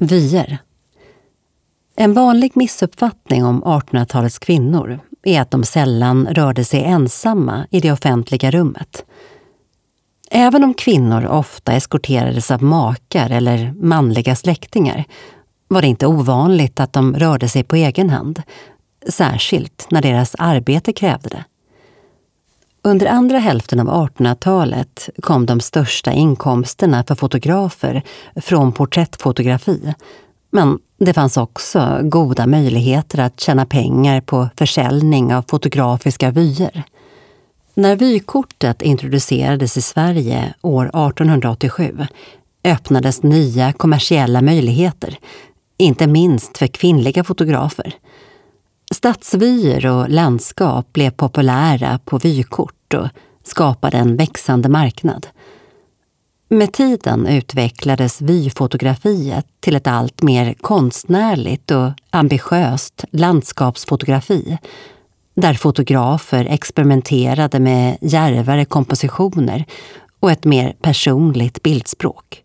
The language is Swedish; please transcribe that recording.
Vyer. En vanlig missuppfattning om 1800-talets kvinnor är att de sällan rörde sig ensamma i det offentliga rummet. Även om kvinnor ofta eskorterades av makar eller manliga släktingar var det inte ovanligt att de rörde sig på egen hand, särskilt när deras arbete krävde det. Under andra hälften av 1800-talet kom de största inkomsterna för fotografer från porträttfotografi, men det fanns också goda möjligheter att tjäna pengar på försäljning av fotografiska vyer. När vykortet introducerades i Sverige år 1887 öppnades nya kommersiella möjligheter, inte minst för kvinnliga fotografer. Stadsvyer och landskap blev populära på vykort och skapade en växande marknad. Med tiden utvecklades vyfotografiet till ett allt mer konstnärligt och ambitiöst landskapsfotografi, där fotografer experimenterade med djärvare kompositioner och ett mer personligt bildspråk.